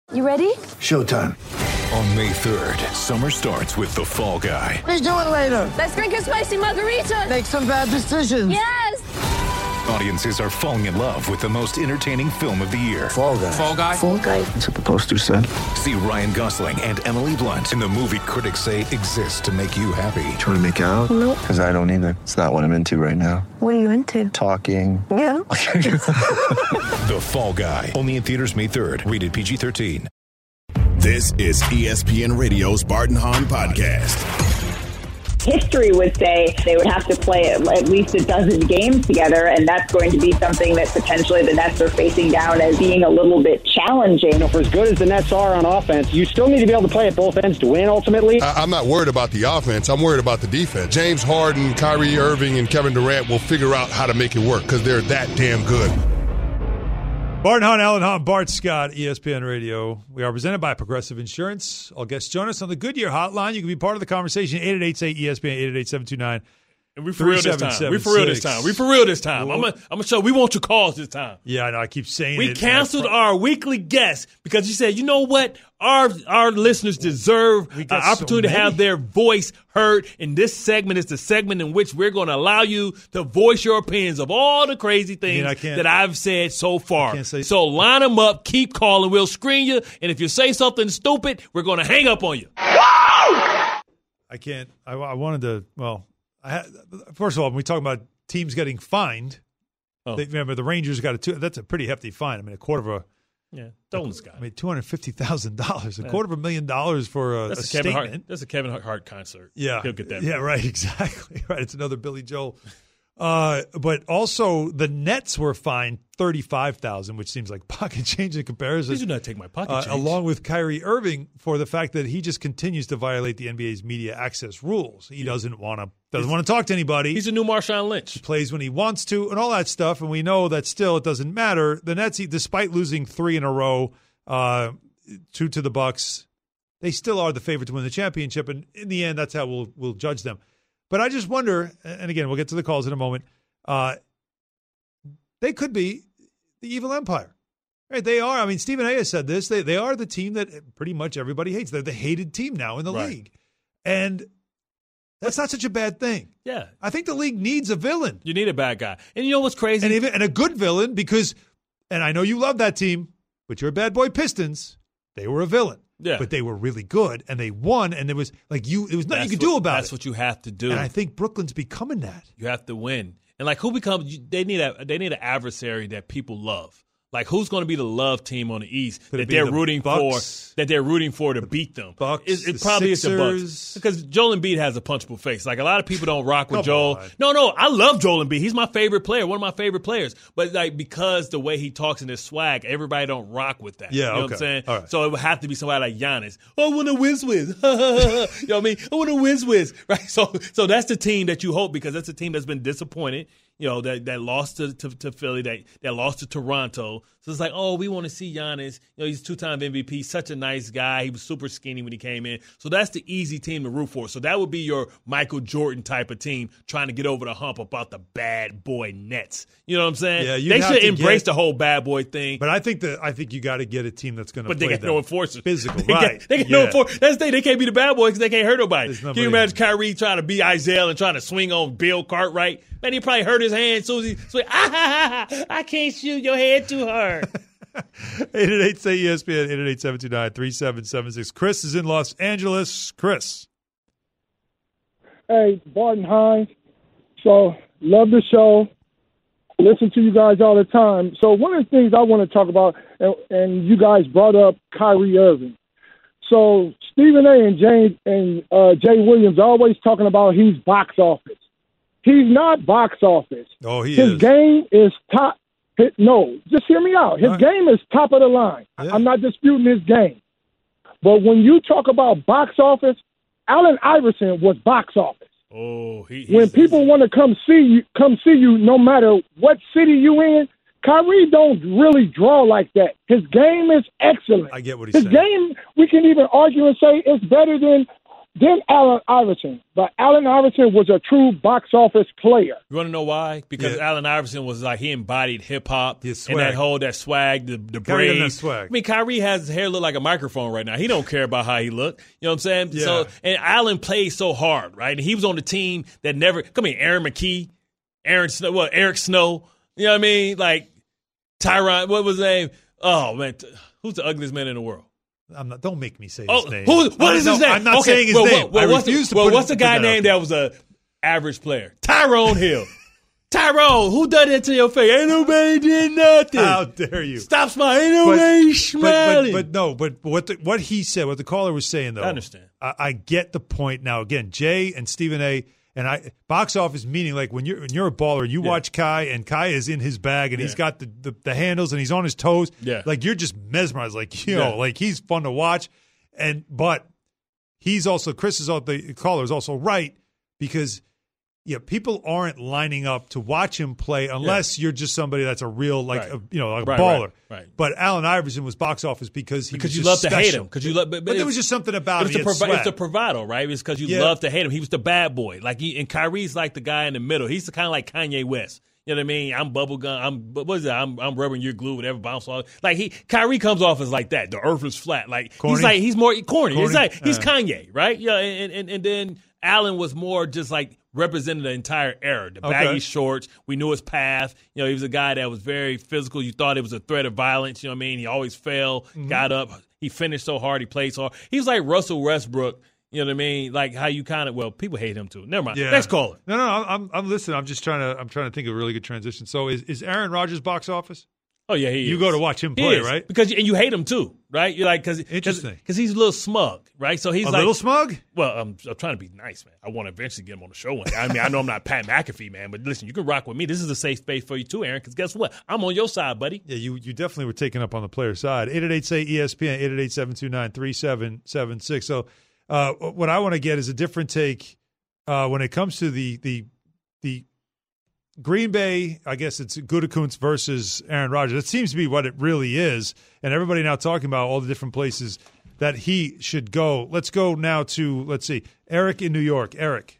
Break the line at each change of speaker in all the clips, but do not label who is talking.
You ready?
Showtime.
On May 3rd, summer starts with The Fall Guy.
Let's do it later.
Let's drink a spicy margarita.
Make some bad decisions.
Yes!
Audiences are falling in love with the most entertaining film of the year.
Fall Guy.
Fall Guy?
Fall guy.
That's what the poster said.
See Ryan Gosling and Emily Blunt in the movie critics say exists to make you happy.
Trying to make it out?
Nope.
Because I don't either. It's not what I'm into right now.
What are you into?
Talking.
Yeah.
The Fall Guy. Only in theaters May 3rd. Rated PG-13.
This is ESPN Radio's Bart and Hahn podcast.
History would say they would have to play at least a dozen games together, and that's going to be something that potentially the Nets are facing down as being a little bit challenging.
For as good as the Nets are on offense, you still need to be able to play at both ends to win, ultimately.
I'm not worried about the offense. I'm worried about the defense. James Harden, Kyrie Irving, and Kevin Durant will figure out how to make it work because they're that damn good.
Bart and Hahn, Alan Hahn, Bart Scott, ESPN Radio. We are presented by Progressive Insurance. All guests join us on the Goodyear Hotline. You can be part of the conversation. 888-ESPN, 888-729.
And we for real this time. We for real this time. We for real this time. I'm gonna show we want your calls this time.
Yeah, I know. I keep saying
we canceled our weekly guest because you said, you know what? Our listeners deserve an opportunity to have their voice heard. And this segment is the segment in which we're going to allow you to voice your opinions of all the crazy things that I've said so far. So line them up, keep calling. We'll screen you. And if you say something stupid, we're going to hang up on you.
I can't. I wanted to, first of all, when we talk about teams getting fined, remember the Rangers got that's a pretty hefty fine. I mean, a quarter of a $250,000, a quarter of $1 million for a statement.
That's a Kevin Hart concert.
Yeah,
he'll get that.
Yeah, right. Exactly. Right. It's another Billy Joel. But also the Nets were fined $35,000, which seems like pocket change in comparison.
Please do not take my pocket change.
Along with Kyrie Irving for the fact that he just continues to violate the NBA's media access rules. He doesn't want to talk to anybody.
He's a new Marshawn Lynch.
He plays when he wants to and all that stuff. And we know that still it doesn't matter. The Nets, despite losing 3 in a row, 2 to the Bucks, they still are the favorite to win the championship. And in the end, that's how we'll judge them. But I just wonder, and again, we'll get to the calls in a moment, they could be the evil empire. Right? They are. I mean, Stephen A. has said this. They are the team that pretty much everybody hates. They're the hated team now in the league. And that's not such a bad thing.
Yeah.
I think the league needs a villain.
You need a bad guy. And you know what's crazy?
And a good villain because, and I know you love that team, but you're a bad boy Pistons. They were a villain.
Yeah.
But they were really good, and they won, and there was nothing you could do about it.
That's what you have to do.
And I think Brooklyn's becoming that.
You have to win. And who becomes they need an adversary that people love. Like, who's going to be the love team on the East that they're rooting for? That they're rooting for to beat them.
Bucks.
It probably is the Bucks because Joel Embiid has a punchable face. Like, a lot of people don't rock with Joel. No, I love Joel Embiid. He's my favorite player, one of my favorite players. But because the way he talks in his swag, everybody don't rock with that.
Yeah,
you know what I'm saying?
Right.
So it would have to be somebody like Giannis. Oh, I want to whiz. You know what I mean? I want to whiz. Right? So that's the team that you hope, because that's a team that's been disappointed. You know, that lost to Philly, that lost to Toronto. So it's like, oh, we want to see Giannis. You know, he's 2-time MVP, such a nice guy. He was super skinny when he came in. So that's the easy team to root for. So that would be your Michael Jordan type of team trying to get over the hump about the bad boy Nets. You know what I'm saying?
Yeah,
they should embrace the whole bad boy thing.
But I think you got to get a team that's going to play
But they got no enforcers.
Physical,
right. They got no enforcers. That's the thing. They can't be the bad boy because they can't hurt nobody. Can you imagine Kyrie trying to be Isaiah and trying to swing on Bill Cartwright? Man, he probably hurt his hand as soon as he swing. I can't shoot your head too hard.
888-ESPN, 888-729-3776. Chris is in Los Angeles. Chris.
Hey, Bart and Hahn. So, love the show. Listen to you guys all the time. So, one of the things I want to talk about, and you guys brought up Kyrie Irving. So, Stephen A. and Jay Williams are always talking about he's box office. He's not box office.
Oh,
His game is top. No, just hear me out. His game is top of the line. Yeah. I'm not disputing his game. But when you talk about box office, Allen Iverson was box office.
Oh,
when people want to come see you, no matter what city you in, Kyrie don't really draw like that. His game is excellent.
I get what he's saying.
His game, we can even argue and say it's better than then Allen Iverson. But Allen Iverson was a true box office player.
You want to know why? Because Allen Iverson was like, he embodied hip-hop and that swag, the braids.
Swag.
I mean, Kyrie has his hair look like a microphone right now. He don't care about how he look. You know what I'm saying?
Yeah.
So, and Allen played so hard, right? And he was on the team that never – Aaron McKee, Eric Snow. You know what I mean? Like Tyron – what was his name? Oh, man. Who's the ugliest man in the world?
Don't make me say his name.
What is his name?
I'm not saying his name.
What's the guy name that was a average player? Tyrone Hill. Tyrone, who done that to your face? Ain't nobody did nothing.
How dare you?
Stop smiling. Ain't nobody smiling.
But what he said, what the caller was saying, though.
I understand.
I get the point now. Again, Jay and Stephen A. And box office meaning like when you're a baller and you watch Kai and Kai is in his bag and he's got the handles and he's on his toes.
Yeah.
Like you're just mesmerized. Like, like he's fun to watch. But he's also, the caller is also right because people aren't lining up to watch him play unless you're just somebody that's a real a baller.
Right.
But Allen Iverson was box office because
you love to hate him. But
there was just something about him.
It's the bravado, right? It's because you love to hate him. He was the bad boy. And Kyrie's like the guy in the middle. He's kind of like Kanye West. You know what I mean? I'm bubblegum. I'm rubbing your glue, whatever. Bounce off. Like Kyrie comes off as like that. The earth is flat. Like corny. He's more corny. It's like he's Kanye, right? Yeah. And then Allen was more just like represented the entire era. The baggy shorts. We knew his path. He was a guy that was very physical. You thought it was a threat of violence. You know what I mean? He always fell, got up. He finished so hard. He played so hard. He was like Russell Westbrook. You know what I mean? Like how you kind of people hate him too. Never mind.
Yeah.
Next caller.
No, I'm listening. I'm trying to think of a really good transition. So is Aaron Rodgers box office?
Oh yeah, he is.
You go to watch him play, right?
Because you hate him too, right? You're like because he's a little smug, right? So he's
a little smug.
Well, I'm trying to be nice, man. I want to eventually get him on the show one day. I mean, I know I'm not Pat McAfee, man, but listen, you can rock with me. This is a safe space for you too, Aaron. Because guess what? I'm on your side, buddy.
Yeah, you definitely were taken up on the player side. 888-SAY-ESPN, 888-729-3776. So what I want to get is a different take when it comes to the Green Bay. I guess it's Gutekunst versus Aaron Rodgers. It seems to be what it really is, and everybody now talking about all the different places that he should go. Let's go now to, Eric in New York. Eric.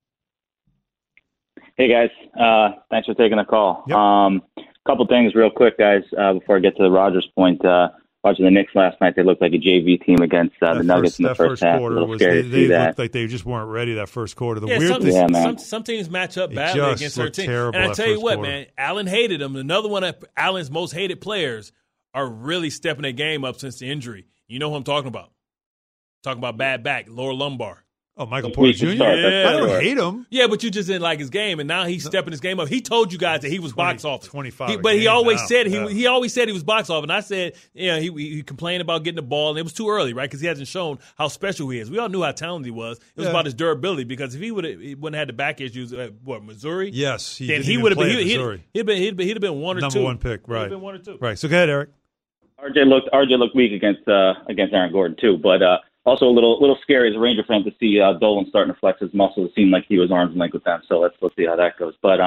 Hey, guys. Thanks for taking the call.
Yep.
Couple things real quick, guys, before I get to the Rodgers point. Watching the Knicks last night, they looked like a JV team against the Nuggets in the first half.
Quarter
a little scary to see
they
that.
looked like they just weren't ready that first quarter. The weird thing,
some teams match up badly against their team. And I tell you what, man, Allen hated him. Another one of Allen's most hated players are really stepping their game up since the injury. You know who I'm talking about? Talking about bad back, lower lumbar.
Oh, Michael Porter Jr.?
Yeah.
I don't hate him.
Yeah, but you just didn't like his game, and now he's stepping his game up. He told you guys that he was box office.
25.
But he always said he always said he was box office. And I said, he complained about getting the ball, and it was too early, right? Because he hasn't shown how special he is. We all knew how talented he was. It was about his durability. Because if he wouldn't have had the back issues at Missouri?
Yes,
then he would have been. He'd have been one or
number
two.
Number one pick, right?
He'd have been one or two.
Right. So go ahead, Eric.
RJ looked weak against Aaron Gordon too, but also a little scary as a Ranger fan to see Dolan starting to flex his muscles. It seemed like he was arm's length with them. So let's see how that goes. But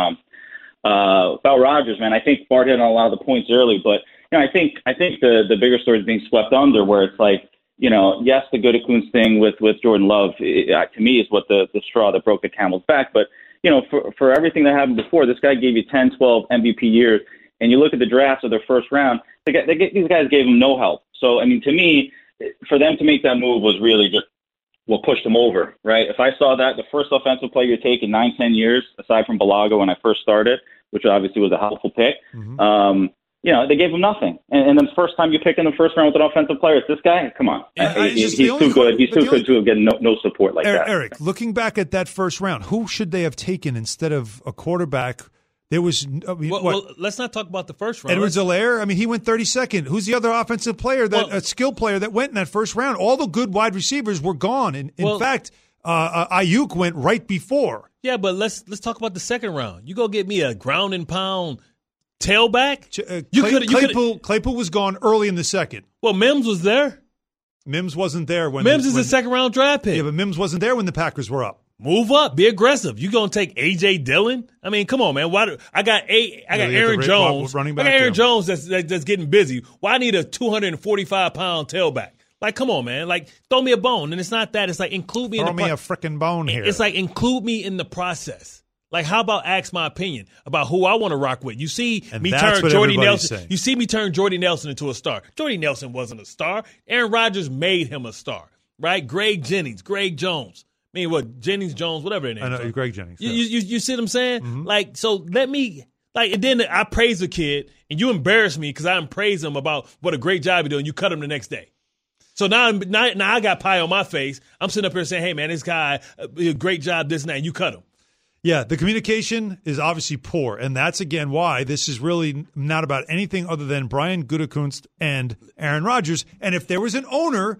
about Rodgers, man, I think Bart hit on a lot of the points early, but I think the bigger story is being swept under, where it's like, yes, the Gutekunst thing with Jordan Love to me is what the straw that broke the camel's back. But for everything that happened before, this guy gave you 10, 12 MVP years, and you look at the drafts of their first round, these guys gave him no help. So I mean, to me, for them to make that move was really just what pushed them over, right? If I saw that, the first offensive player you take in 9-10 years, aside from Balaga when I first started, which obviously was a helpful pick, they gave him nothing. And then the first time you pick in the first round with an offensive player, it's this guy? Come on. He's too good. He's too good to have gotten no support like that.
Eric, looking back at that first round, who should they have taken instead of a quarterback? There was
well, let's not talk about the first round.
Edwards-Helaire, I mean, he went 32nd. Who's the other offensive player, a skill player that went in that first round? All the good wide receivers were gone. In fact, Ayuk went right before.
Yeah, but let's talk about the second round. You go get me a ground and pound tailback.
Claypool was gone early in the second.
Well, Mims was there.
Mims wasn't there when
Mims is a second round draft pick.
Yeah, but Mims wasn't there when the Packers were up.
Move up, be aggressive. You gonna take A.J. Dillon? I mean, come on, man. I got Aaron Jones. I got Aaron Jones that's getting busy. Why I need a 245-pound tailback? Like, come on, man. Like, throw me a bone. And it's not that. It's like, include me in the
Throw me a freaking bone here.
It's like, include me in the process. Like, how about ask my opinion about who I want to rock with? You see me turn Jordy Nelson.
Saying.
You see me turn Jordy Nelson into a star. Jordy Nelson wasn't a star. Aaron Rodgers made him a star, right? Greg Jennings, Greg Jones. I mean, what, Jennings, Jones, whatever their name is.
I know, Greg Jennings.
You see what I'm saying?
Mm-hmm.
Like, so let me, like, and then I praise a kid, and you embarrass me because I praise him about what a great job you're doing. You cut him the next day. So now I got pie on my face. I'm sitting up here saying, hey, man, this guy, great job, this and that, and you cut him.
Yeah, the communication is obviously poor, and that's, again, why this is really not about anything other than Brian Gutekunst and Aaron Rodgers. And if there was an owner,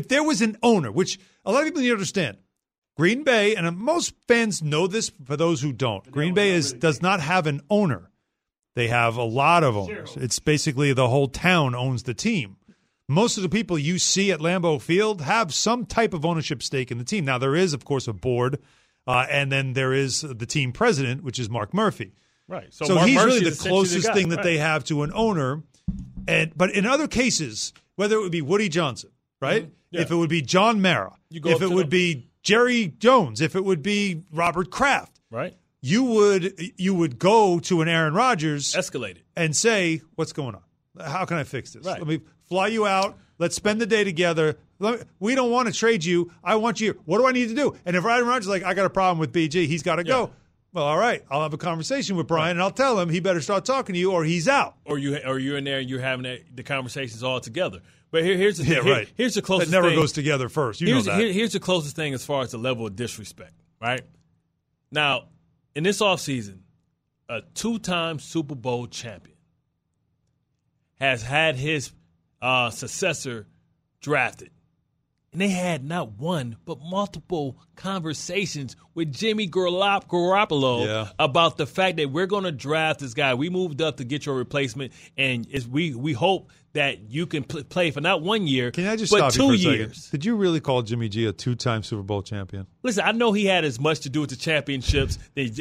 which a lot of people need to understand, Green Bay, and most fans know this for those who don't, Green Bay does not have an owner. They have a lot of owners. It's basically the whole town owns the team. Most of the people you see at Lambeau Field have some type of ownership stake in the team. Now, there is, of course, a board. And then there is the team president, which is Mark Murphy.
Right.
So
Mark
he's
Murphy
really the closest thing that they have to an owner. But in other cases, whether it would be Woody Johnson, right? Mm-hmm. Yeah. If it would be John Mara, if it would be Jerry Jones, if it would be Robert Kraft,
right?
You would go to an Aaron Rodgers,
escalate it,
and say, "What's going on? How can I fix this?
Right.
Let me fly you out. Let's spend the day together. We don't want to trade you. I want you. What do I need to do?" And if Aaron Rodgers is like, "I got a problem with BG. He's got to go." Well, all right. I'll have a conversation with Brian, and I'll tell him he better start talking to you, or he's out.
Or you're in there and you're having the conversations all together. But here's the thing.
Right.
Here's the closest.
It never
thing.
Goes together first. You know that.
Here's the closest thing as far as the level of disrespect. Right now, in this offseason, a 2-time Super Bowl champion has had his successor drafted. And they had not one, but multiple conversations with Jimmy Garoppolo about the fact that we're going to draft this guy. We moved up to get your replacement, and we hope that you can play for not 1 year,
Can I just
but
stop you
2
for a
years.
second? Did you really call Jimmy G a 2-time Super Bowl champion?
Listen, I know he had as much to do with the championships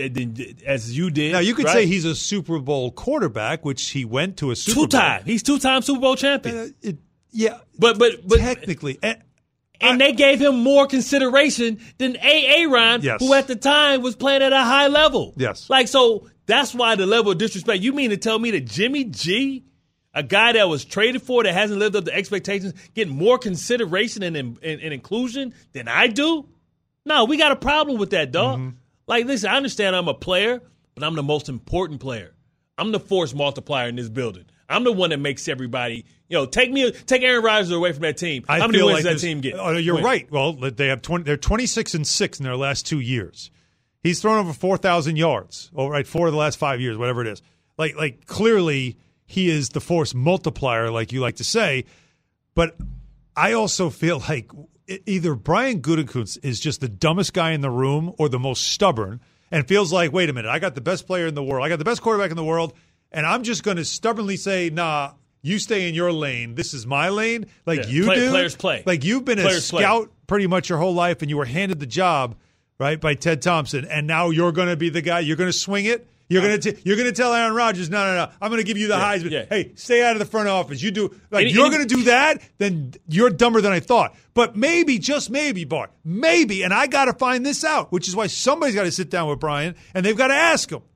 as you did.
Now, you could
right?
say he's a Super Bowl quarterback, which he went to a Super Bowl.
2-time. He's 2-time Super Bowl champion.
Yeah.
But
technically.
And they gave him more consideration than Aaron, who at the time was playing at a high level.
Yes.
Like, so that's why the level of disrespect. You mean to tell me that Jimmy G, a guy that was traded for that hasn't lived up to expectations, getting more consideration and inclusion than I do? No, we got a problem with that, dog. Mm-hmm. Like, listen, I understand I'm a player, but I'm the most important player. I'm the force multiplier in this building. I'm the one that makes everybody, take Aaron Rodgers away from that team. How many wins does that team get?
Oh, you're right. Well, they have they're 26-6 in their last 2 years. He's thrown over 4,000 yards. Oh, right, 4 of the last 5 years, whatever it is. Like clearly he is the force multiplier, like you like to say. But I also feel like either Brian Gutekunst is just the dumbest guy in the room or the most stubborn, and feels like, wait a minute, I got the best player in the world. I got the best quarterback in the world. And I'm just going to stubbornly say, nah, you stay in your lane. This is my lane. Like you do.
Players play.
Like you've been a scout pretty much your whole life, and you were handed the job, right, by Ted Thompson. And now you're going to be the guy. You're going to swing it. You're going to tell Aaron Rodgers, no. I'm going to give you the Heisman. Yeah. Hey, stay out of the front office. You do you're going to do that. Then you're dumber than I thought. But maybe, just maybe, Bart, maybe, and I got to find this out, which is why somebody's got to sit down with Brian and they've got to ask him.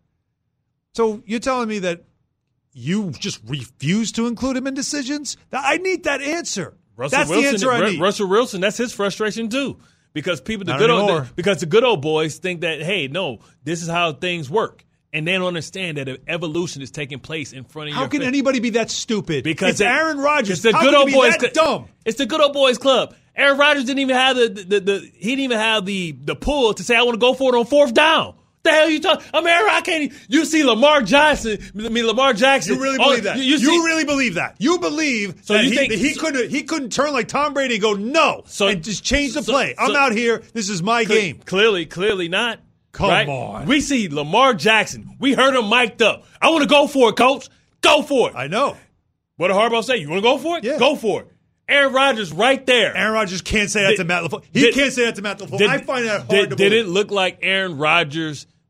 So you're telling me that you just refuse to include him in decisions? I need that answer. That's the answer I need.
Russell Wilson, that's his frustration too. Because the good old boys think that, hey, no, this is how things work. And they don't understand that evolution is taking place in front of
you. How can anybody be that stupid?
Because
it's Aaron Rodgers.
It's the good old boys
that dumb.
It's the good old boys club. Aaron Rodgers didn't even have the pull to say, I want to go for it on 4th down. The hell you talking? I can't. You see Lamar Jackson. You
really believe that? You really believe that? You believe
so
that
he
couldn't turn like Tom Brady and go no and just change the play. I'm out here. This is my game.
Clearly not.
Come on.
We see Lamar Jackson. We heard him mic'd up. I want to go for it, coach. Go for it.
I know.
What did Harbaugh say? You want to go for it?
Yeah.
Go for it. Aaron Rodgers right there.
Aaron Rodgers can't say that to Matt LaFleur. He can't say that to Matt LaFleur. I find that hard to believe.
Did it look like Aaron Rodgers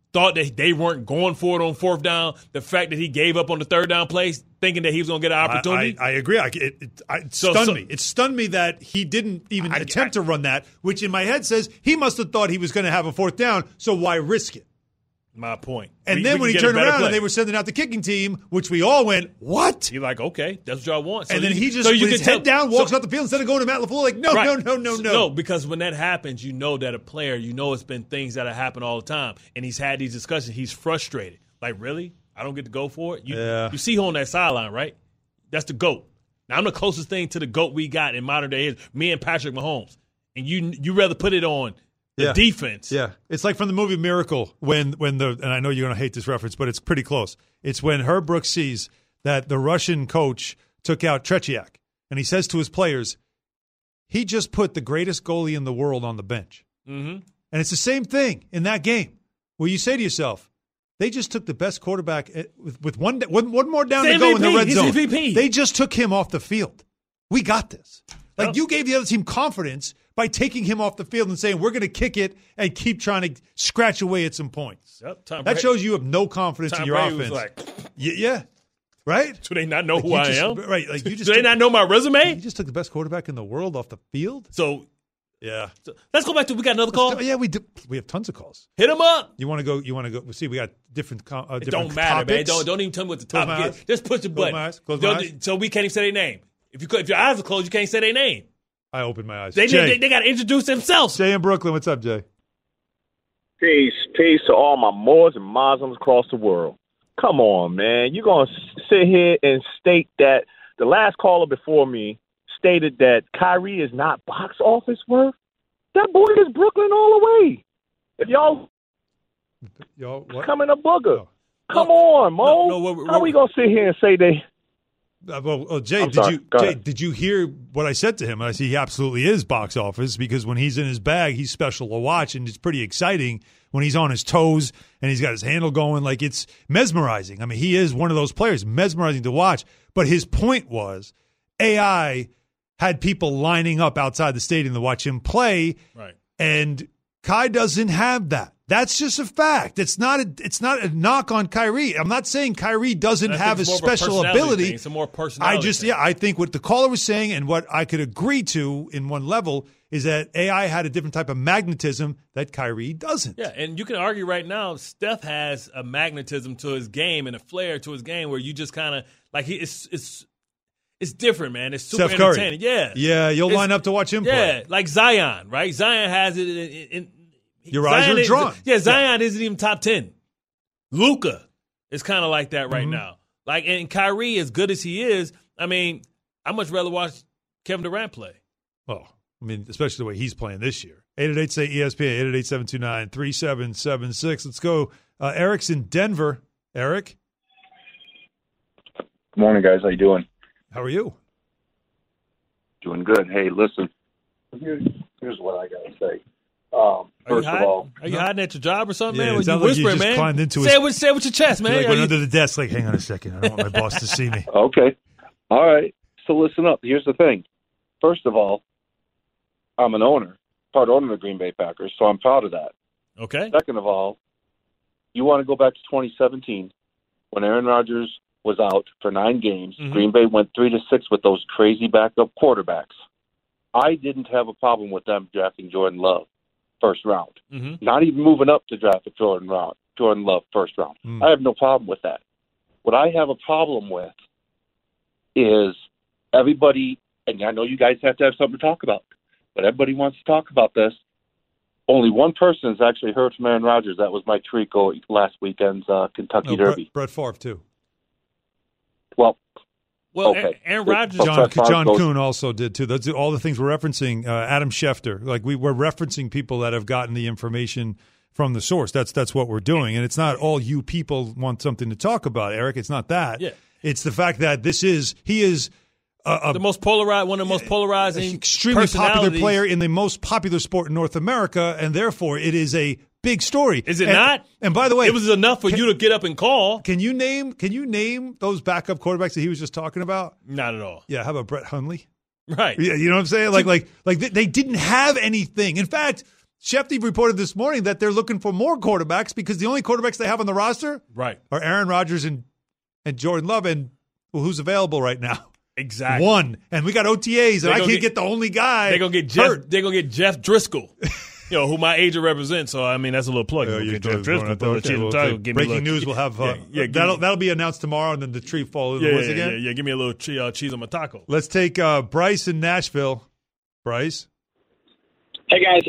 thought that they weren't going for it on fourth down, the fact that he gave up on the third down plays, thinking that he was going to get an opportunity.
I agree. It stunned me. It stunned me that he didn't even attempt to run that, which in my head says he must have thought he was going to have a fourth down, so why risk it?
My point.
And then when he turned around and they were sending out the kicking team, which we all went, what?
You're like, okay, that's what y'all want. So
and then he just, with his head down, walks out the field instead of going to Matt LaFleur like, no.
No, because when that happens, you know that a player, it's been things that have happened all the time. And he's had these discussions. He's frustrated. Like, really? I don't get to go for it? You see him on that sideline, right? That's the GOAT. Now, I'm the closest thing to the GOAT we got in modern day is me and Patrick Mahomes. And you rather put it on the defense.
Yeah. It's like from the movie Miracle when and I know you're going to hate this reference, but it's pretty close. It's when Herb Brooks sees that the Russian coach took out Tretiak, and he says to his players, he just put the greatest goalie in the world on the bench.
Mm-hmm.
And it's the same thing in that game where you say to yourself, they just took the best quarterback with one more down to go in the red zone.
MVP.
They just took him off the field. We got this. Like you gave the other team confidence by taking him off the field and saying, we're going to kick it and keep trying to scratch away at some points.
Yep,
that shows you have no confidence in your
Brady
offense.
Was like,
yeah. Right?
Do they not know who I am?
Right. Like you just
Do they not know my resume?
You just took the best quarterback in the world off the field?
So,
yeah.
So let's go back to, we got another call?
Yeah, we do. We have tons of calls.
Hit them up.
You want to go? See, we got different
it don't matter,
topics.
man. Don't even tell me what the topic is. Just push the button.
Close my eyes.
So we can't even say their name. If your eyes are closed, you can't say their name.
I opened my eyes.
They got to introduce themselves.
Jay in Brooklyn. What's up, Jay?
Peace to all my Moors and Muslims across the world. Come on, man. You're going to sit here and state that the last caller before me stated that Kyrie is not box office worth? That boy is Brooklyn all the way. If y'all
what?
Coming a booger. Come on, Mo. How are we going to sit here and say they...
Jay, did you hear what I said to him? I said he absolutely is box office because when he's in his bag, he's special to watch, and it's pretty exciting when he's on his toes and he's got his handle going. Like, it's mesmerizing. I mean, he is one of those players, mesmerizing to watch. But his point was AI had people lining up outside the stadium to watch him play,
right? And
Kai doesn't have that. That's just a fact. It's not a knock on Kyrie. I'm not saying Kyrie doesn't have a special ability.
It's a more personality.
I think what the caller was saying and what I could agree to in one level is that AI had a different type of magnetism that Kyrie doesn't.
Yeah, and you can argue right now Steph has a magnetism to his game and a flair to his game where you just kind of like it's different, man. It's super
Steph Curry.
entertaining. Yeah.
Yeah, you'll line up to watch him play.
Yeah, like Zion, right? Zion has it in
your eyes are drawn.
Yeah, Zion isn't even top 10. Luka is kind of like that right now. Like, and Kyrie, as good as he is, I mean, I'd much rather watch Kevin Durant play.
Oh, I mean, especially the way he's playing this year. 888-SAY-ESPN, 888-729-3776. Let's go. Eric's in Denver. Eric?
Good morning, guys. How you doing?
How are you?
Doing good. Hey, listen, here's what I got to say. First of all,
are you hiding at your job or something,
yeah,
man?
It sounds like you just climbed into
say it with your chest, man.
Like went under the desk, like, hang on a second. I don't want my boss to see me.
Okay. All right. So listen up. Here's the thing. First of all, I'm an owner, part owner of the Green Bay Packers, so I'm proud of that.
Okay.
Second of all, you want to go back to 2017 when Aaron Rodgers was out for 9 games.
Mm-hmm.
Green Bay went 3-6 with those crazy backup quarterbacks. I didn't have a problem with them drafting Jordan Love first round.
Mm-hmm.
Not even moving up to draft Jordan Love first round. I have no problem with that. What I have a problem with is everybody, and I know you guys have to have something to talk about, but everybody wants to talk about this. Only one person has actually heard from Aaron Rodgers. That was Mike Tirico last weekend's Kentucky Derby.
Brett Favre, too.
Well,
okay. Aaron Rodgers.
John Kuhn also did, too. That's all the things we're referencing. Adam Schefter. Like, we're referencing people that have gotten the information from the source. That's what we're doing. And it's not all you people want something to talk about, Eric. It's not that.
Yeah.
It's the fact that he is
the most polarized, one of the most polarizing,
extremely popular player in the most popular sport in North America, and therefore it is a big story.
Is it not?
And by the way,
it was enough for you to get up and call.
Can you name those backup quarterbacks that he was just talking about?
Not at all.
Yeah, how about Brett Hundley?
Right.
Yeah, you know what I'm saying? Like they didn't have anything. In fact, Shefty reported this morning that they're looking for more quarterbacks because the only quarterbacks they have on the roster are Aaron Rodgers and Jordan Love, and who's available right now?
Exactly.
One. And we got OTAs, and I can't get the only guy.
They're gonna get Jeff Driscoll. Who my agent represents. So I mean, that's a little plug.
Breaking news will have that'll be announced tomorrow, and then the tree fall in the woods again.
Yeah. Give me a little cheese on my taco.
Let's take Bryce in Nashville. Bryce.
Hey guys,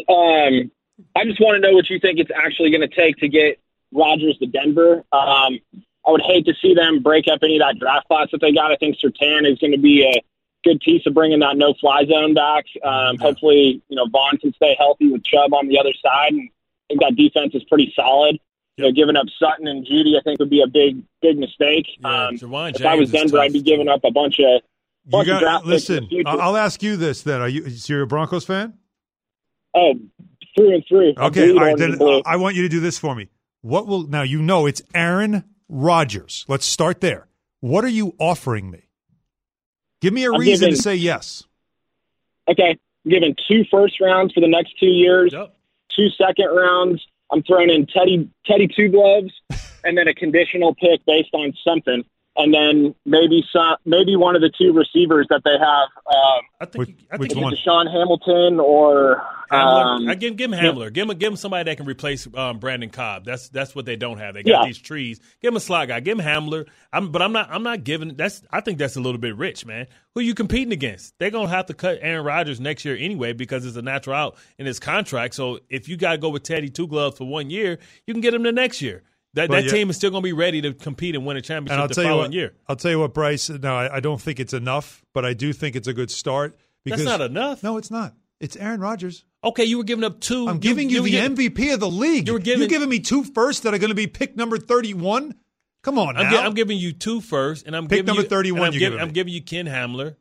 I just want to know what you think it's actually going to take to get Rodgers to Denver. I would hate to see them break up any of that draft class that they got. I think Surtain is going to be a good piece of bringing that no-fly zone back. Hopefully, Vaughn can stay healthy with Chubb on the other side. And I think that defense is pretty solid. Giving up Sutton and Judy, I think, would be a big mistake. If I was Denver, I'd be giving up a bunch of draft picks.
Listen, I'll ask you this then. You're a Broncos fan?
Oh, through and through.
Okay, all right. Then I want you to do this for me. Now it's Aaron Rodgers. Let's start there. What are you offering me? Give me a reason to say yes.
Okay. I'm giving 2 first rounds for the next 2 years, 2 second rounds. I'm throwing in Teddy Two Gloves, and then a conditional pick based on something. And then maybe one of the 2 receivers that they have.
I think
Deshaun Hamilton or
I give him Hamler. Give him somebody that can replace Brandon Cobb. That's what they don't have. They got these trees. Give him a slot guy. Give him Hamler. But I'm not giving. I think that's a little bit rich, man. Who are you competing against? They're gonna have to cut Aaron Rodgers next year anyway because it's a natural out in his contract. So if you got to go with Teddy Two Gloves for 1 year, you can get him the next year. That team is still going to be ready to compete and win a championship the following year.
I'll tell you what, Bryce. No, I don't think it's enough, but I do think it's a good start.
That's not enough.
No, it's not. It's Aaron Rodgers.
Okay, you were giving up 2.
I'm giving you the MVP of the league. You're giving me 2 firsts that are going to be pick number 31? Come on now.
I'm giving you 2 firsts, and I'm
pick
giving
number
you
31.
I'm giving you Ken Hamler,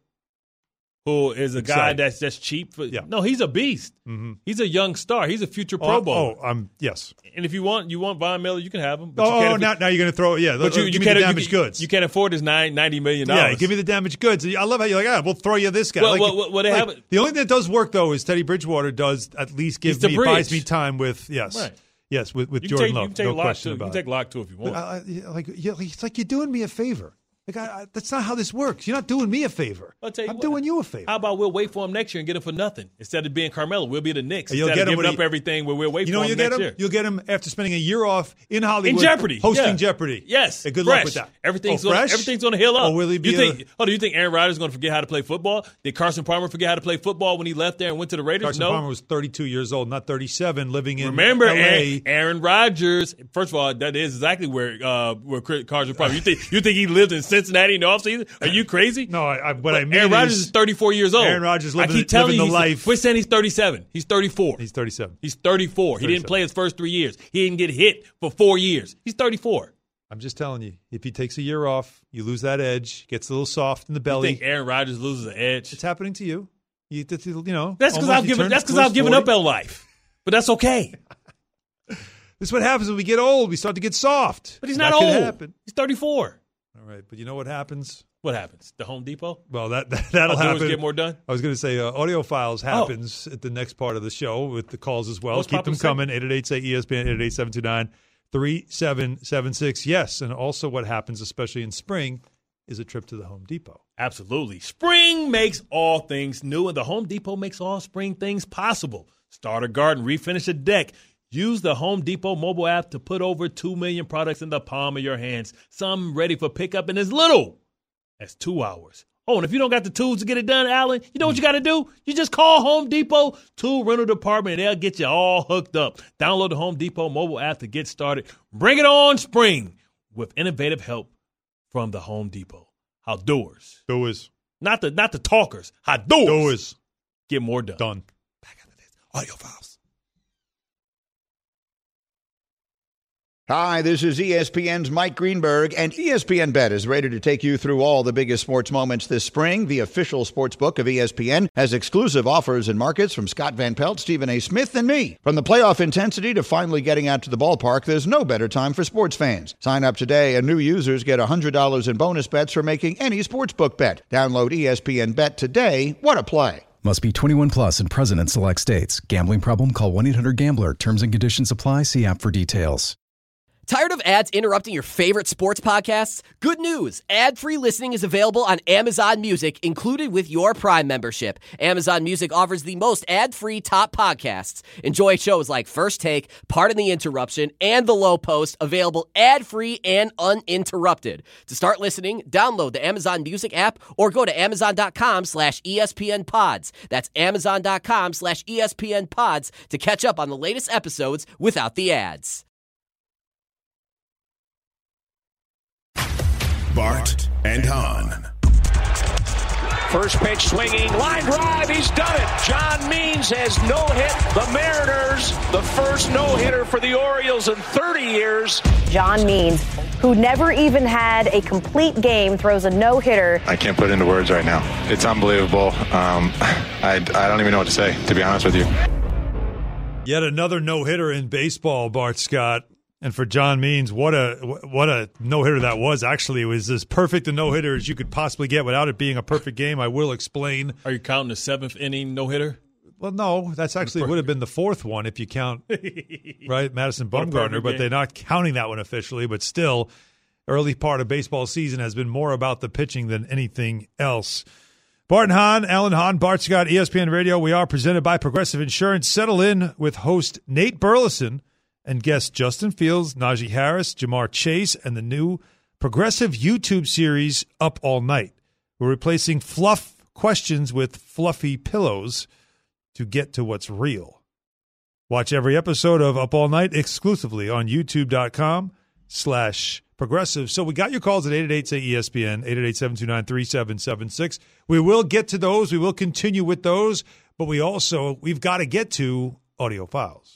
who is a guy that's cheap. No, he's a beast.
Mm-hmm.
He's a young star. He's a future Pro Bowler.
Yes.
And if you want Von Miller, you can have him.
But now you're going to throw it. Yeah,
but
give me the damaged goods.
You can't afford his $90 million.
Yeah, give me the damaged goods. I love how you're like, we'll throw you this guy. The only thing that does work though is Teddy Bridgewater does at least buys me time with with Jordan Love. No question about it.
You can take Locke too if you want.
It's like you're doing me a favor. That's not how this works. You're not doing me a favor. I'm doing you a favor.
How about we'll wait for him next year and get him for nothing instead of being Carmelo? We'll be the Knicks. Instead of giving up everything, we'll wait for him next year.
You'll get him after spending a year off in Hollywood.
In Jeopardy.
Hosting Jeopardy.
Yes.
Good luck with that.
Everything's going to heal up.
Or will he be
do you think Aaron Rodgers is going to forget how to play football? Did Carson Palmer forget how to play football when he left there and went to the Raiders?
Carson Palmer was 32 years old, not 37, living in
Remember,
L.A.
Aaron Rodgers, first of all, that is exactly where Carson Palmer, you think he lived in Cincinnati in the offseason? Are you crazy?
No, what I mean
Aaron Rodgers is 34 years old.
Aaron Rodgers living the life.
We're saying he's 37. He's 34.
He's 37.
He's 34. He didn't play his first 3 years. He didn't get hit for 4 years. He's 34.
I'm just telling you, if he takes a year off, you lose that edge, gets a little soft in the belly.
You think Aaron Rodgers loses the edge?
It's happening to you.
That's because I've given up on life. But that's okay.
This is what happens when we get old. We start to get soft.
But he's not old. He's 34.
All right, but you know what happens?
What happens? The Home Depot?
Well, that'll happen.
Get more done?
I was going to say Audio Files happens at the next part of the show with the calls as well. Keep them coming. 888-SAY-ESPN, 888-729-3776. Yes, and also what happens, especially in spring, is a trip to the Home Depot.
Absolutely. Spring makes all things new, and the Home Depot makes all spring things possible. Start a garden, refinish a deck. Use the Home Depot mobile app to put over 2 million products in the palm of your hands. Some ready for pickup in as little as 2 hours. Oh, and if you don't got the tools to get it done, Alan, you know what you got to do? You just call Home Depot Tool Rental Department, and they'll get you all hooked up. Download the Home Depot mobile app to get started. Bring it on spring with innovative help from the Home Depot. How doers.
Doers.
Not the talkers. How doers.
Doers.
Get more done.
Done.
Back after this. Audio Files.
Hi, this is ESPN's Mike Greenberg, and ESPN Bet is ready to take you through all the biggest sports moments this spring. The official sports book of ESPN has exclusive offers and markets from Scott Van Pelt, Stephen A. Smith, and me. From the playoff intensity to finally getting out to the ballpark, there's no better time for sports fans. Sign up today, and new users get $100 in bonus bets for making any sportsbook bet. Download ESPN Bet today. What a play.
Must be 21 plus and present in select states. Gambling problem? Call 1-800-GAMBLER. Terms and conditions apply. See app for details.
Tired of ads interrupting your favorite sports podcasts? Good news. Ad-free listening is available on Amazon Music, included with your Prime membership. Amazon Music offers the most ad-free top podcasts. Enjoy shows like First Take, Pardon the Interruption, and The Low Post, available ad-free and uninterrupted. To start listening, download the Amazon Music app or go to amazon.com/ESPN Pods. That's amazon.com/ESPN Pods to catch up on the latest episodes without the ads.
Bart and Hahn.
First pitch swinging, line drive, he's done it. John Means has no-hit the Mariners, the first no-hitter for the Orioles in 30 years.
John Means, who never even had a complete game, throws a no-hitter.
I can't put it into words right now. It's unbelievable. I don't even know what to say, to be honest with you.
Yet another no-hitter in baseball, Bart Scott. And for John Means, what a no-hitter that was. Actually, it was as perfect a no-hitter as you could possibly get without it being a perfect game. I will explain.
Are you counting the 7th inning no-hitter?
Well, no. That's actually would have been the 4th one if you count, right, Madison Bumgarner. But they're not counting that one officially. But still, early part of baseball season has been more about the pitching than anything else. Bart and Hahn, Alan Hahn, Bart Scott, ESPN Radio. We are presented by Progressive Insurance. Settle in with host Nate Burleson and guests Justin Fields, Najee Harris, Jamar Chase, and the new Progressive YouTube series Up All Night. We're replacing fluff questions with fluffy pillows to get to what's real. Watch every episode of Up All Night exclusively on youtube.com/progressive. So we got your calls at 888-SAY-ESPN, 888-729-3776. We will get to those. We will continue with those. But we've got to get to audio files.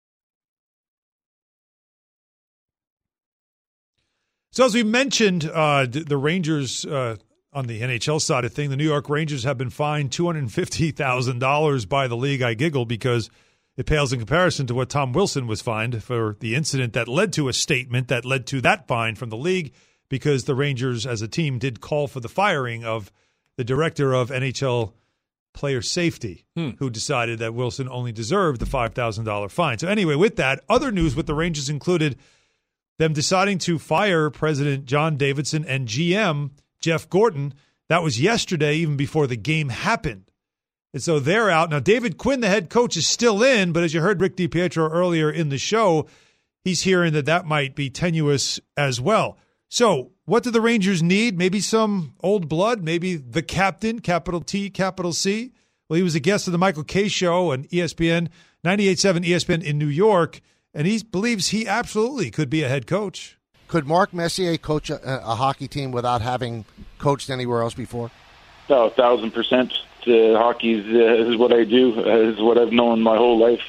So as we mentioned, the Rangers on the NHL side of things, the New York Rangers have been fined $250,000 by the league. I giggle because it pales in comparison to what Tom Wilson was fined for the incident that led to a statement that led to that fine from the league, because the Rangers as a team did call for the firing of the director of NHL player safety, who decided that Wilson only deserved the $5,000 fine. So anyway, with that, other news with the Rangers included them deciding to fire President John Davidson and GM Jeff Gorton. That was yesterday, even before the game happened. And so they're out. Now, David Quinn, the head coach, is still in, but as you heard Rick DiPietro earlier in the show, he's hearing that might be tenuous as well. So what do the Rangers need? Maybe some old blood, maybe the captain, capital T, capital C. Well, he was a guest of the Michael Kay Show on ESPN, 98.7 ESPN in New York. And he believes he absolutely could be a head coach.
Could Mark Messier coach a hockey team without having coached anywhere else before?
Oh, 1,000%. Hockey is what I do. Is what I've known my whole life.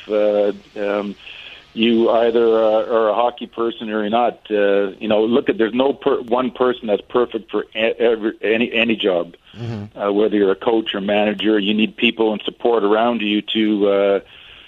You either are a hockey person or you're not. There's no one person that's perfect for any job. Mm-hmm. Whether you're a coach or manager, you need people and support around you to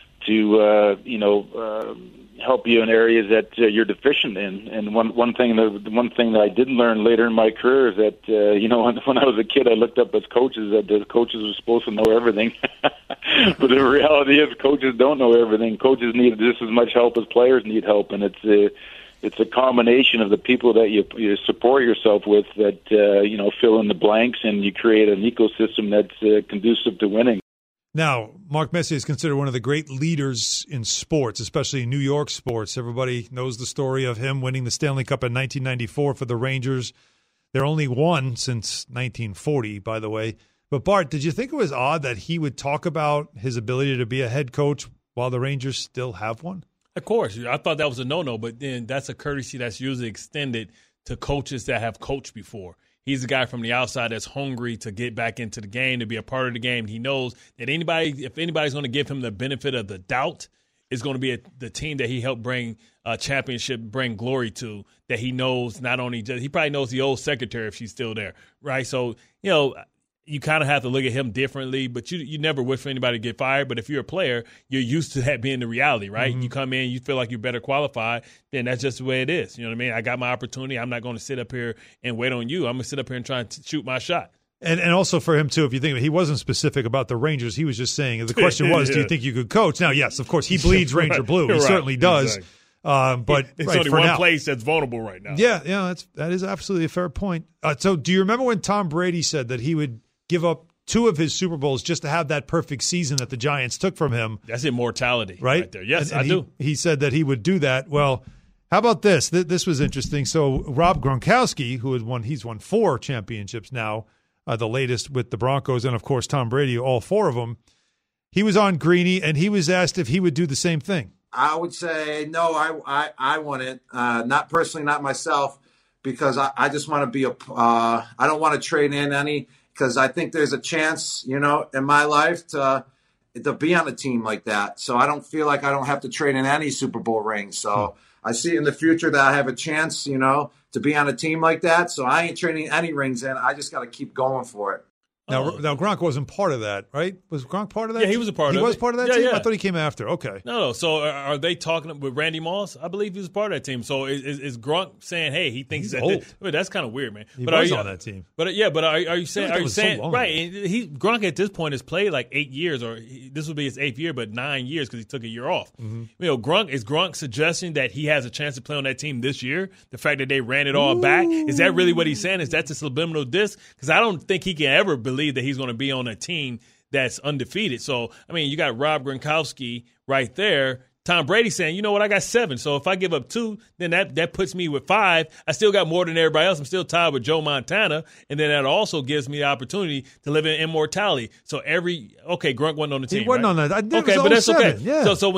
help you in areas that you're deficient in. And one thing that I did learn later in my career is that when I was a kid, I looked up as coaches that the coaches were supposed to know everything. But the reality is, coaches don't know everything. Coaches need just as much help as players need help, and it's a combination of the people that you support yourself with that fill in the blanks, and you create an ecosystem that's conducive to winning.
Now, Mark Messier is considered one of the great leaders in sports, especially in New York sports. Everybody knows the story of him winning the Stanley Cup in 1994 for the Rangers. They're only won since 1940, by the way. But, Bart, did you think it was odd that he would talk about his ability to be a head coach while the Rangers still have one?
Of course. I thought that was a no-no, but then that's a courtesy that's usually extended to coaches that have coached before. He's a guy from the outside that's hungry to get back into the game, to be a part of the game. He knows that if anybody's going to give him the benefit of the doubt, it's going to be the team that he helped bring a championship, bring glory to, that he knows not only – he probably knows the old secretary if she's still there, right? So, you kind of have to look at him differently, but you never wish for anybody to get fired. But if you're a player, you're used to that being the reality, right? Mm-hmm. You come in, you feel like you're better qualified, then that's just the way it is. You know what I mean? I got my opportunity. I'm not going to sit up here and wait on you. I'm going to sit up here and try and shoot my shot.
And also for him, too, if you think of it, he wasn't specific about the Rangers. He was just saying, the question was, do you think you could coach? Now, yes, of course, he bleeds Ranger blue. He certainly does.
Exactly.
But
it's
right,
only
for
one
now,
place that's vulnerable right now.
Yeah, that is absolutely a fair point. So do you remember when Tom Brady said that he would give up 2 of his Super Bowls just to have that perfect season that the Giants took from him?
That's immortality
right
there. Yes,
and
I do.
He said that he would do that. Well, how about this? This was interesting. So Rob Gronkowski, he's won 4 championships now, the latest with the Broncos, and of course Tom Brady, all 4 of them. He was on Greeny, and he was asked if he would do the same thing.
I would say no. I wouldn't. Not personally, not myself, because I just want to be I don't want to trade in any, because I think there's a chance, in my life to be on a team like that. So I don't feel like I don't have to trade in any Super Bowl rings. So I see in the future that I have a chance, to be on a team like that. So I ain't trading any rings in. I just got to keep going for it.
Now Gronk wasn't part of that, right? Was Gronk part of that?
Yeah, he was a part of it.
He was part of that team? Yeah. I thought he came after. Okay.
No. So are they talking with Randy Moss? I believe he was part of that team. So is Gronk saying, hey, he thinks
he's old?
That's kind of weird, man.
He was on that team.
But are you saying
so
right? Gronk at this point has played like 8 years, or this will be his 8th year, but 9 years because he took a year off. Mm-hmm. Gronk suggesting that he has a chance to play on that team this year? The fact that they ran it all back, is that really what he's saying? Is that the subliminal diss? Because I don't think he can ever believe that he's going to be on a team that's undefeated. So, you got Rob Gronkowski right there. Tom Brady saying, you know what, I got 7. So if I give up 2, then that puts me with 5. I still got more than everybody else. I'm still tied with Joe Montana. And then that also gives me the opportunity to live in immortality. So Gronk wasn't on the team.
He wasn't
right?
on that.
Okay, but that's
07.
okay.
Yeah.
So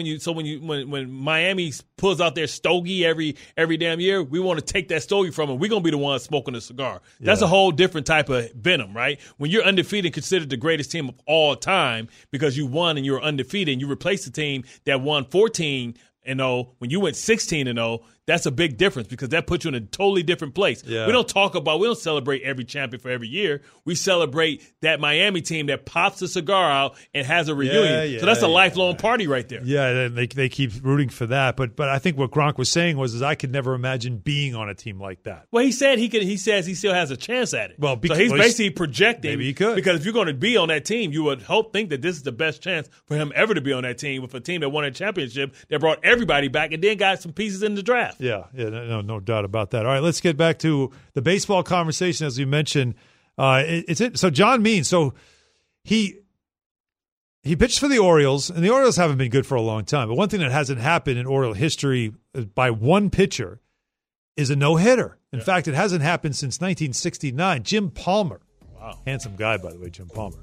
when Miami pulls out their stogie every damn year, we want to take that stogie from them. We're gonna be the ones smoking a cigar. That's a whole different type of venom, right? When you're undefeated, considered the greatest team of all time because you won and you were undefeated, and you replaced the team that won 14-0 when you went 16-0. That's a big difference because that puts you in a totally different place.
Yeah.
We don't celebrate every champion for every year. We celebrate that Miami team that pops the cigar out and has a reunion. So that's a lifelong party right there.
Yeah, they keep rooting for that. But I think what Gronk was saying was I could never imagine being on a team like that.
Well, he said he says he still has a chance at it.
Well,
so he's basically projecting.
Maybe he could.
Because if you're going to be on that team, you would think that this is the best chance for him ever to be on that team with a team that won a championship that brought everybody back and then got some pieces in the draft.
Yeah, no doubt about that. All right, let's get back to the baseball conversation. As we mentioned, so John Means, so he pitched for the Orioles, and the Orioles haven't been good for a long time. But one thing that hasn't happened in Oriole history by one pitcher is a no-hitter. In fact, it hasn't happened since 1969. Jim Palmer.
Wow.
Handsome guy, by the way, Jim Palmer.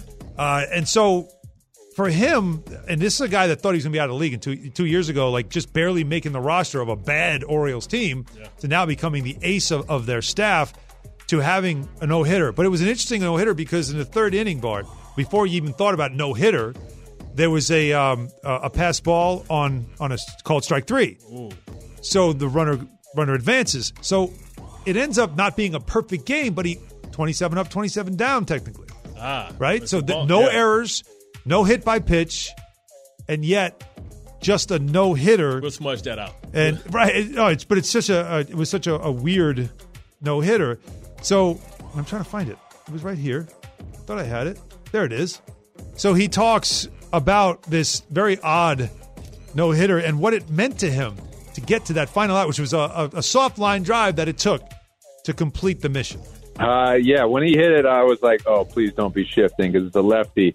And so for him, and this is a guy that thought he was going to be out of the league and 2 years ago, like just barely making the roster of a bad Orioles team, to now becoming the ace of their staff, to having a no-hitter. But it was an interesting no-hitter because in the 3rd inning, Bart, before you even thought about no-hitter, there was a pass ball on a called strike 3.
Ooh.
So the runner advances. So it ends up not being a perfect game, but he 27 up, 27 down technically. Right? So no errors. No hit by pitch, and yet just a no hitter.
We'll smudge that out.
And it was such a weird no hitter. So I'm trying to find it. It was right here. Thought I had it. There it is. So he talks about this very odd no hitter and what it meant to him to get to that final out, which was a soft line drive that it took to complete the mission.
When he hit it, I was like, "Oh, please don't be shifting," because it's a lefty,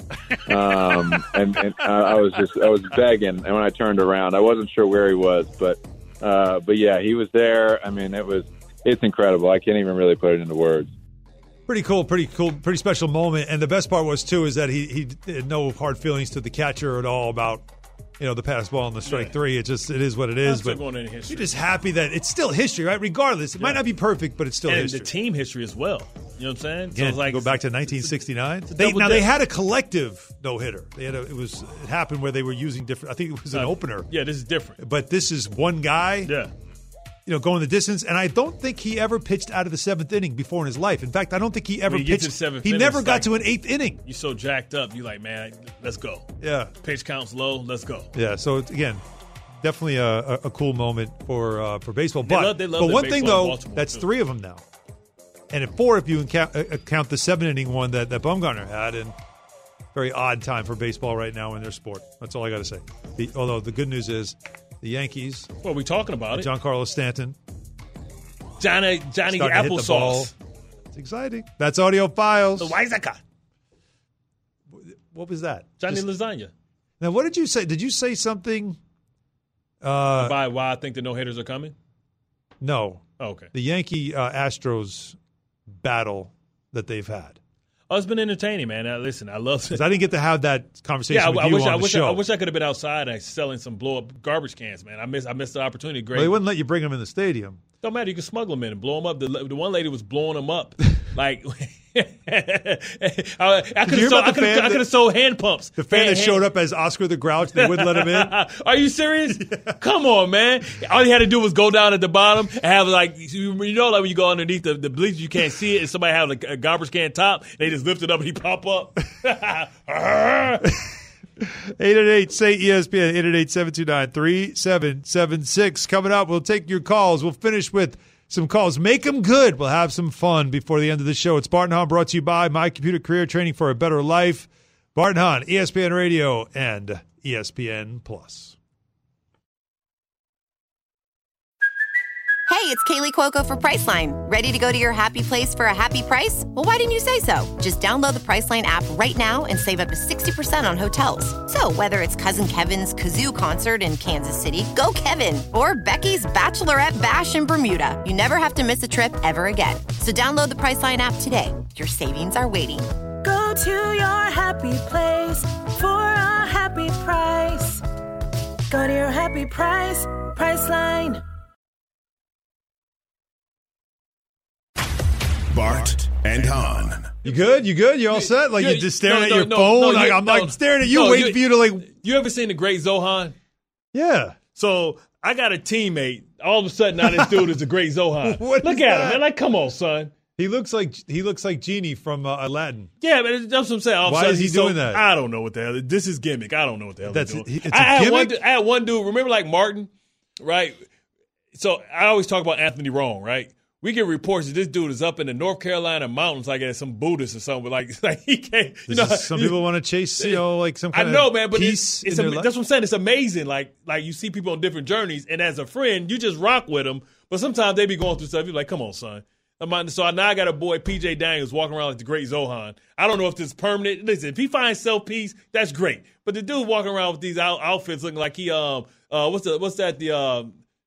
and I was begging. And when I turned around, I wasn't sure where he was, but yeah, he was there. I mean, it's incredible. I can't even really put it into words.
Pretty cool, pretty special moment. And the best part was too is that he had no hard feelings to the catcher at all about the pass ball and the strike 3. It is what it is.
But
you're just happy that it's still history, right? Regardless, it might not be perfect, but it's still history.
And the team history as well. You know what I'm saying?
Again,
so it's
go back to 1969. They had a collective no hitter. It happened where they were using different. I think it was an opener.
Yeah, this is different.
But this is one guy.
Yeah.
Going the distance, and I don't think he ever pitched out of the 7th inning before in his life. In fact, I don't think he ever pitched. He never got to an 8th inning.
You're so jacked up, you're like, man, let's go.
Yeah.
Pitch counts low, let's go.
Yeah. So again, definitely a cool moment for baseball.
They love
but one thing though,
Baltimore
that's
too.
3 of them now. and at 4 if you count the 7-inning one that Bumgarner had. And very odd time for baseball right now in their sport. That's all I got to say. Although the good news is the Yankees.
Well, we're talking about it.
Giancarlo Stanton.
Johnny Applesauce.
It's exciting. That's Audio Files.
The Waizaka.
What was that?
Johnny Lasagna.
Now, what did you say? Did you say something?
Why I think the no-hitters are coming?
No.
Oh, okay.
The Yankee-Astros battle that they've had.
Oh, it's been entertaining, man. Listen, I love it.
I didn't get to have that conversation with you on the show.
I wish I could have been outside and selling some blow-up garbage cans, man. I missed the opportunity. Great.
Well, they wouldn't let you bring them in the stadium.
Don't matter. You can smuggle them in and blow them up. The one lady was blowing them up. Like, I could have sold hand pumps.
The fan that showed up as Oscar the Grouch, they wouldn't let him in.
Are you serious? Yeah. Come on, man. All he had to do was go down at the bottom and have, like, you know, like when you go underneath the bleachers, you can't see it, and somebody have a garbage can top, they just lift it up and he pop up.
888-SAY-ESPN, 888-729-3776. Coming up, we'll take your calls. We'll finish with some calls. Make them good. We'll have some fun before the end of the show. It's Bart and Hahn, brought to you by My Computer Career Training for a Better Life. Bart and Hahn, ESPN Radio and ESPN Plus.
Hey, it's Kaylee Cuoco for Priceline. Ready to go to your happy place for a happy price? Well, why didn't you say so? Just download the Priceline app right now and save up to 60% on hotels. So whether it's Cousin Kevin's Kazoo Concert in Kansas City, go Kevin, or Becky's Bachelorette Bash in Bermuda, you never have to miss a trip ever again. So download the Priceline app today. Your savings are waiting.
Go to your happy place for a happy price. Go to your happy price, Priceline.
Bart and Hahn.
You good? You all set? Like you're just staring at your phone? I'm like staring at you, waiting for you to like.
You ever seen The Great Zohan?
Yeah.
So I got a teammate. All of a sudden, now this dude is The Great Zohan. Look at him, man. Like, come on, son.
He looks like Genie from Aladdin.
Yeah, but that's what I'm saying.
Why is he doing that?
I don't know what the hell. This is gimmick. I don't know what the hell he's doing.
It's a gimmick?
I had one dude. Remember, like Martin, right? So I always talk about Anthony Wrong, right? We get reports that this dude is up in the North Carolina mountains, like as some Buddhist or something. Like he can't.
Some people want to chase, like some kind
I know, man, but
peace
that's what I'm saying. It's amazing. Like you see people on different journeys, and as a friend, you just rock with them. But sometimes they be going through stuff. You're like, come on, son. So now I got a boy, PJ Daniels, walking around like the Great Zohan. I don't know if this is permanent. Listen, if he finds self-peace, that's great. But the dude walking around with these outfits looking like he what's that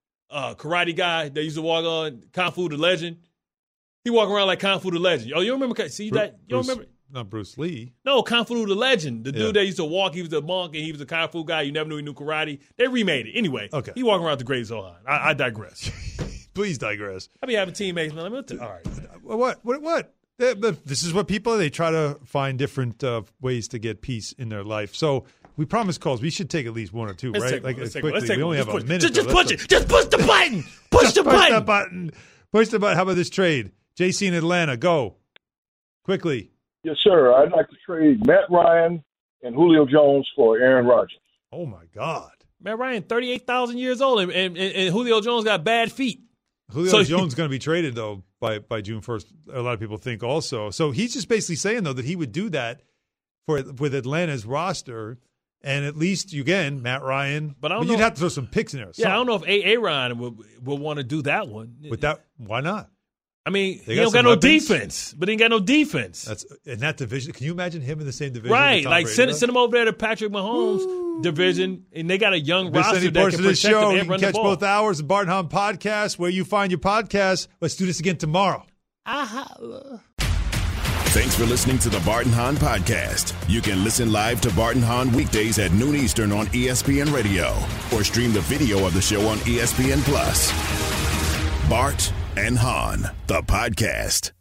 karate guy that used to walk on Kung Fu the Legend. He walking around like Kung Fu the Legend. Oh, you remember? See that? You don't remember?
Not Bruce Lee.
No, Kung Fu the Legend. The dude that used to walk. He was a monk and he was a Kung Fu guy. You never knew he knew karate. They remade it anyway.
Okay.
He walking around the Great Zohan. I digress.
Please digress.
I be having teammates, man. All right.
What? This is what people, they try to find different ways to get peace in their life. So we promise calls. We should take at least one or two, right?
Let's take one.
We only have a minute.
Just push it. Just push the button. Push the button.
Push the button. How about this trade? JC in Atlanta, go. Quickly.
Yes, sir. I'd like to trade Matt Ryan and Julio Jones for Aaron Rodgers.
Oh, my God.
Matt Ryan, 38,000 years old, and Julio Jones got bad feet.
Julio Jones is going to be traded, though, by June 1st. A lot of people think also. So he's just basically saying, though, that he would do that with Atlanta's roster. And at least, again, Matt Ryan. But you'd have to throw some picks in there.
Yeah, I don't know if A. Ryan would want to do that one.
Why not?
I mean, he don't got no defense, but he ain't got no defense.
That's in that division. Can you imagine him in the same division?
Right, like send him over there to Patrick Mahomes' division, and they got a young roster that can protect him and run the ball.
You can catch both hours of Bart and Hahn podcast where you find your podcast. Let's do this again tomorrow.
Thanks for listening to the Bart and Hahn podcast. You can listen live to Bart and Hahn weekdays at noon Eastern on ESPN Radio or stream the video of the show on ESPN Plus. Bart and Hahn, the podcast.